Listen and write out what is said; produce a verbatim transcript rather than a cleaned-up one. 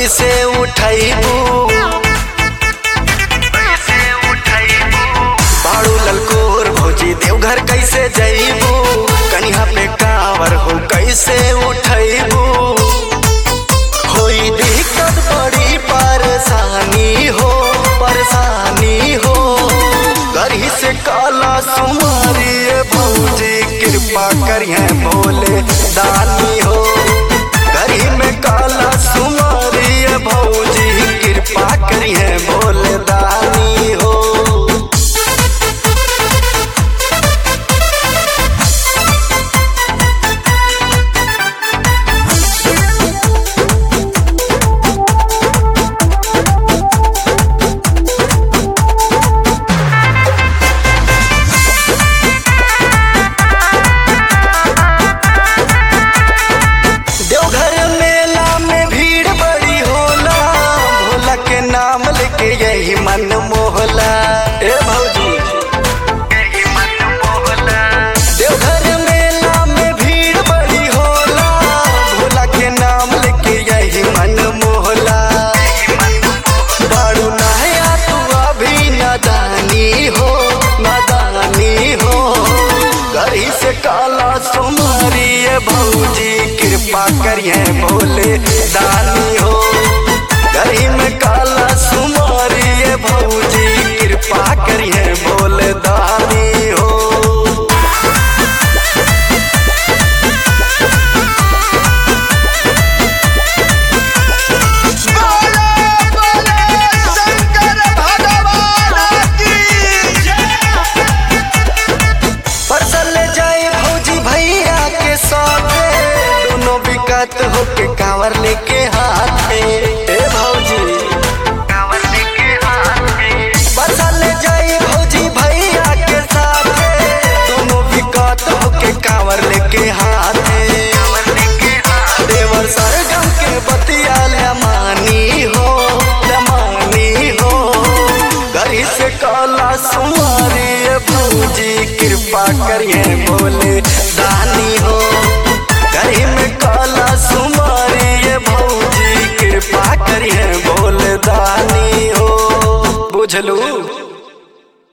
कैसे उठैबू बाड़ू ललकोर भौजी देवघर कैसे जैबू कन्हा पे कांवर हो कैसे उठैबू होई दिक्कत बड़ी परेशानी हो परेशानी हो गरी से काला सुमारी भौजी कृपा करिए भोले दानी हो गरी में काला सुमारी भौजी कृपा करिए भोले दानी हो। यही मन मोहला ए भौजी यही मन मोहला देवघर मेला में भीड़ बड़ी होला भोला के नाम लेके यही मन मोहला बाड़ू नया तू अभी नादानी हो नादानी हो गरी से काला सुमारी भौजी कृपा करिए भोले दानी हो गरी में काला सुमारी भौजी कृपा करिए भोले दानी हो। परसल जाए भौजी भैया के साथ दोनों बिकत होके कांवर लेके हाथ ए भौजी कांवर लेके हाथ परसल जाए भौजी भैया के साथ दोनों बिकत होके कांवर लेके हाथ देवर सरगम के बतिया लमानी हो लमानी हो गरी से काला सुमारी भौजी कृपा करिए भोले दानी हो गरी में काला सुमारी भौजी कृपा करिए भोले दानी हो बुझलू।